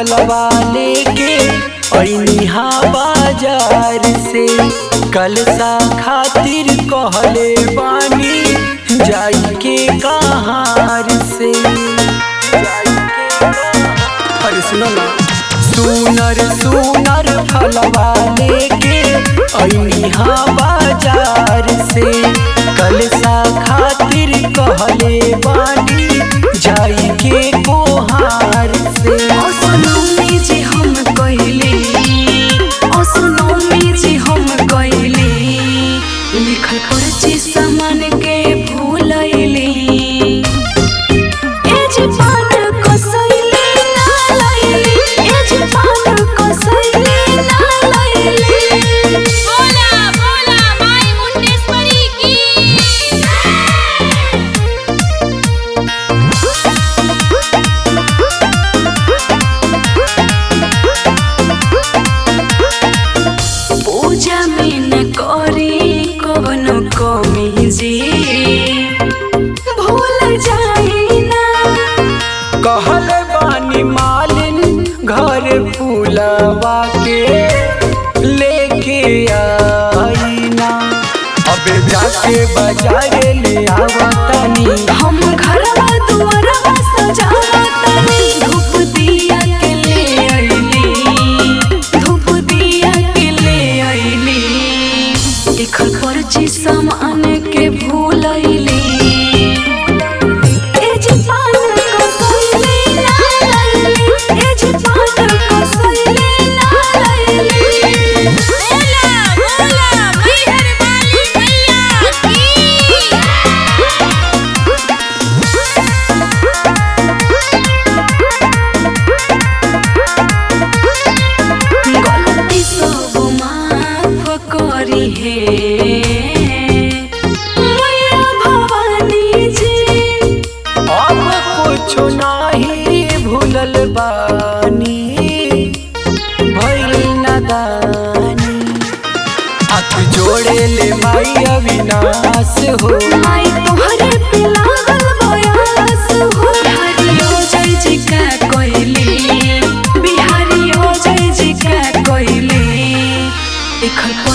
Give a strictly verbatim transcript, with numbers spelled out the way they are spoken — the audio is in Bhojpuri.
फलवा लेके अइहा बाजार से। कलसा खातिर कहले बानी जाई के कहार से। अरे सुनो ना, सुनर सुनर फलवा लेके अइहा बाजार से। कलसा खातिर कहले बानी जाई के कोहार से। असनमी जे हम कइले असनमी जे हम कइले लिखल पर्ची सामान के भूलैले। ए जे पान कसैले ना लैले, ए जे पान कसैले ना लैले। बोला बोला माई मुंडेश्वरी की। पूजा में न करी कवनो कमी जी, भूल जाई ना। कहल बानी मालिन घर फूलवा के लेके आईना। अबे जाके बाजार ले आवतनी। हम घरवा दुआरवा सजावतनी। धूप दिया के ले अइली, धूप दिया के ले अइली। लिखल पर्ची सामान के भूलैली। ए जे पान कसैले ना लैली, ए जे पान कसैले ना लैली। बोला बोला मैहर वाली मैया की। गलती सब माफ करी है मैया भवानी जी। अब कुछ नाही भूलल बानी, भइल नादानी। हाथ जोड़े ले माई अविनाश हो। माई तोहरे पे लागल बयास हो। बिहारियो जय जी का कइली, बिहारियो जय जी का कइली। लिखल